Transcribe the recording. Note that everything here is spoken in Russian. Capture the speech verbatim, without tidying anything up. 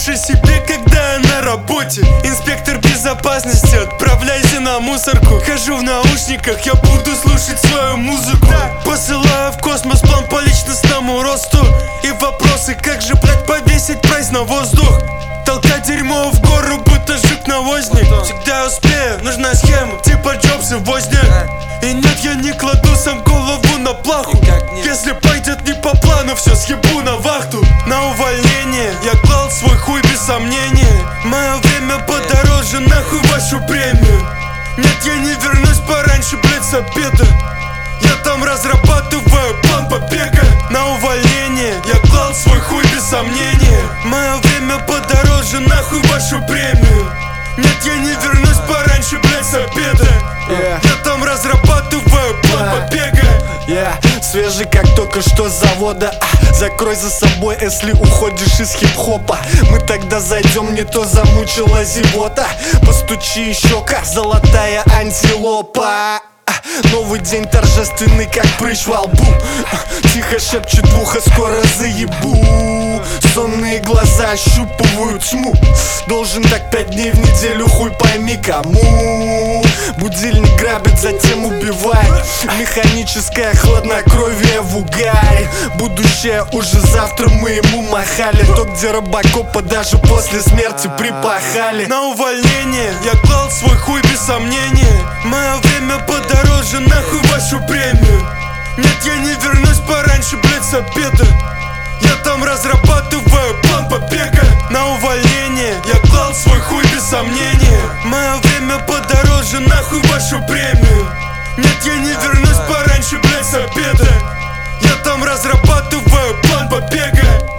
Слушай себе, когда я на работе. Инспектор безопасности, отправляйся на мусорку. Хожу в наушниках, я буду слушать свою музыку. Посылаю в космос план по личностному росту. И вопросы, как же, блядь, повесить прайс на воздух. Толкать дерьмо в гору, будто жук-навозник. Всегда успею, нужна схема, типа Джобс и Возняк. И нет, я не кладу сам голову на плаху. Если пойдет не по плану, все съебу на вахту. На увольнение я клал свой хуй без сомнения. Мое время подороже, нахуй вашу премию. Нет, я не вернусь пораньше, блядь, с обеда. Я там разрабатываю план побега. На увольнение я клал свой хуй без сомнения. Мое время подороже, нахуй вашу премию. Нет, я не вернусь пораньше, блядь, с обеда. yeah. Я там разрабатываю план yeah. побега. Yeah. Свежий, как только что с завода. а, Закрой за собой, если уходишь из хип-хопа. Мы тогда зайдем, не то замучила зевота. Постучи еще, как золотая антилопа. Новый день торжественный, как прыщ во лбу. Тихо шепчет в ухо, скоро заебу. Сонные глаза ощупывают тьму. Должен так пять дней в неделю, хуй пойми кому. Будильник грабит, затем убивает. Механическое хладнокровие в угаре. Будущее уже завтра, мы ему махали. То, где Робокопа даже после смерти припахали. На увольнение я клал свой хуй без сомнения. Мое время подороже, нахуй вашу премию. Нет, я не вернусь пораньше, блядь, с обеда. Я там разрабатываю план побега. На увольнение я клал свой хуй без сомнения. Мое время подороже, нахуй вашу премию. Нет, я не вернусь пораньше, блядь, с обеда. Я там разрабатываю план побега.